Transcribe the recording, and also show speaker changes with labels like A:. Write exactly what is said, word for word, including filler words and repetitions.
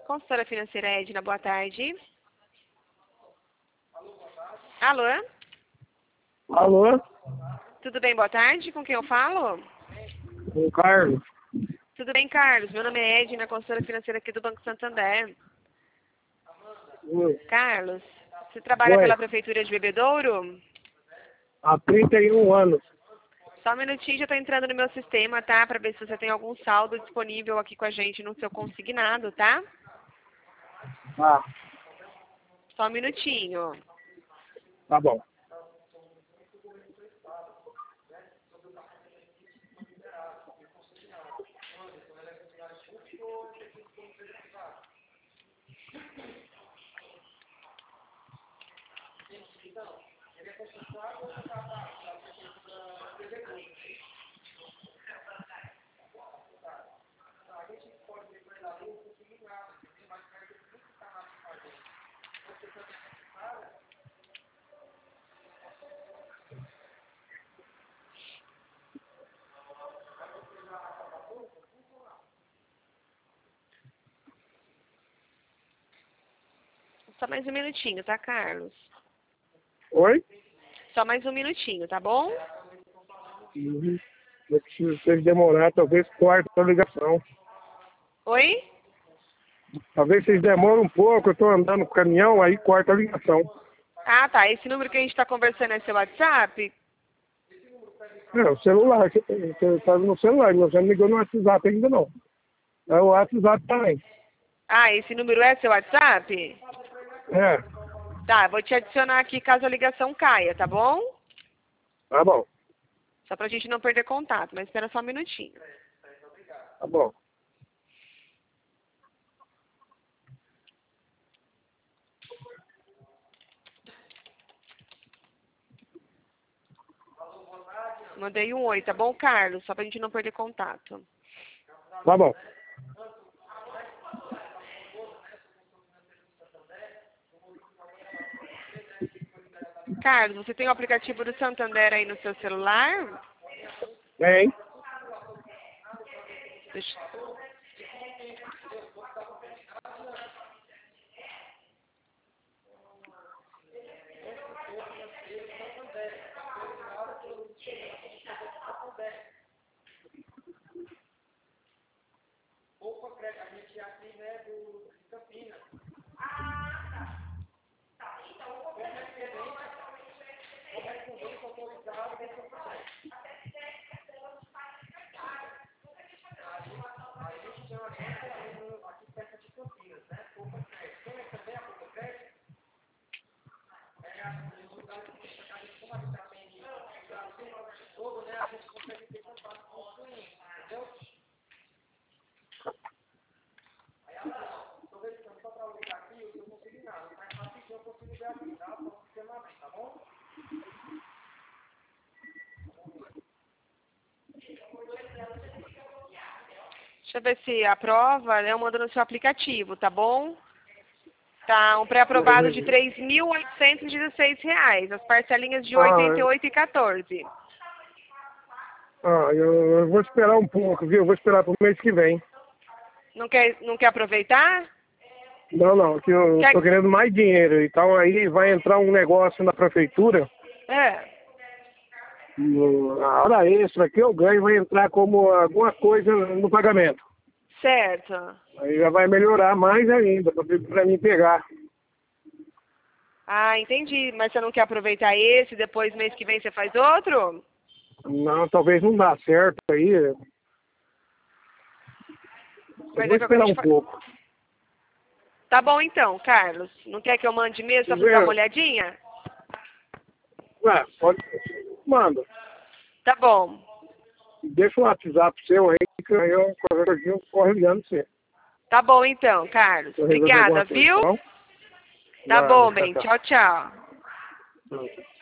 A: Consultora financeira Edna, boa tarde. Alô?
B: Alô?
A: Tudo bem, boa tarde? Com quem eu falo?
B: O Carlos.
A: Tudo bem, Carlos? Meu nome é Edna, consultora financeira aqui do Banco Santander.
B: Oi.
A: Carlos, você trabalha
B: Oi.
A: pela Prefeitura de Bebedouro?
B: Há trinta e um anos.
A: Só um minutinho, já estou entrando no meu sistema, tá? Para ver se você tem algum saldo disponível aqui com a gente no seu consignado, tá?
B: Ah,
A: Só um minutinho.
B: tá bom.
A: Só mais um minutinho, tá, Carlos?
B: Oi?
A: Só mais um minutinho, tá bom?
B: Uhum. Eu preciso se demorar, talvez corte a ligação.
A: Oi?
B: Talvez vocês demorem um pouco, eu estou andando com o caminhão, aí corta a ligação.
A: Ah, tá. Esse número que a gente está conversando é seu WhatsApp?
B: É, o celular, você está no celular, você não ligou no WhatsApp ainda não. É o WhatsApp também.
A: Ah, esse número é seu WhatsApp?
B: É,
A: Tá, vou te adicionar aqui caso a ligação caia, tá bom?
B: tá bom,
A: Só pra gente não perder contato, mas espera só um minutinho.
B: tá bom.
A: Mandei um oi, tá bom, Carlos? Só pra gente não perder contato.
B: Tá bom.
A: Carlos, você tem o aplicativo do Santander aí no seu celular?
B: Vem.
A: Deixa... Deixa eu ver se aprova, né? Eu mando no seu aplicativo, tá bom? Tá um pré-aprovado de três mil oitocentos e dezesseis reais. As parcelinhas de oitenta e oito e quatorze.
B: Ah, eu, eu vou esperar um pouco, viu? Eu vou esperar pro mês que vem.
A: Não quer, não quer aproveitar?
B: Não, não, que eu
A: Quer...
B: tô querendo mais dinheiro. Então aí vai entrar um negócio na prefeitura.
A: É.
B: No, a hora extra que eu ganho vai entrar como alguma coisa no pagamento.
A: Certo.
B: Aí já vai melhorar mais ainda para mim pegar.
A: Ah, entendi. Mas você não quer aproveitar esse, depois mês que vem você faz outro?
B: Não, talvez não dá certo aí. Eu
A: Mas
B: vou
A: é que a
B: esperar
A: gente
B: um
A: fa...
B: pouco.
A: Tá bom então, Carlos. Não quer que eu mande mesmo só pra você dar uma olhadinha?
B: Ué, pode. Manda.
A: Tá bom.
B: Deixa o WhatsApp seu aí, que aí eu qualquer dia eu corro ligando você.
A: Tá bom então, Carlos.
B: Se eu resolver
A: Obrigada,
B: alguma coisa,
A: viu?
B: tá bom?
A: Tá
B: Nada,
A: bom,
B: tchau,
A: bem.
B: tchau.
A: Tchau, tchau.
B: Tchau.